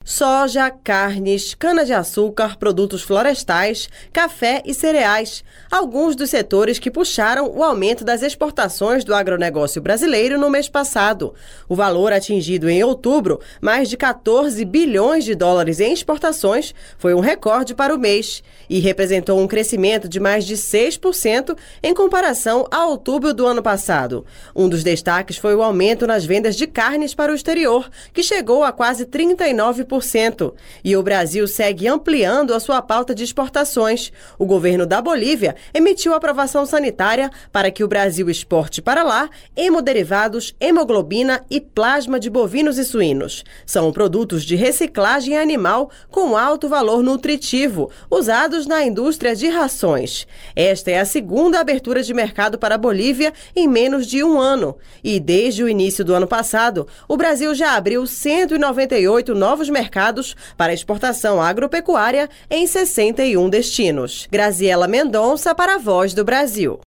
Soja, carnes, cana-de-açúcar, produtos florestais, café e cereais. Alguns dos setores que puxaram o aumento das exportações do agronegócio brasileiro no mês passado. O valor atingido em outubro, mais de 14 bilhões de dólares em exportações, foi um recorde para o mês e representou um crescimento de mais de 6% em comparação a outubro do ano passado. Um dos destaques foi o aumento nas vendas de carnes para o exterior, que chegou a quase 39%. E o Brasil segue ampliando a sua pauta de exportações. O governo da Bolívia emitiu aprovação sanitária para que o Brasil exporte para lá hemoderivados, hemoglobina e plasma de bovinos e suínos. São produtos de reciclagem animal com alto valor nutritivo, usados na indústria de rações. Esta é a segunda abertura de mercado para a Bolívia em menos de um ano. E desde o início do ano passado, o Brasil já abriu 198 novos mercados para exportação agropecuária em 61 destinos. Graziela Mendonça para a Voz do Brasil.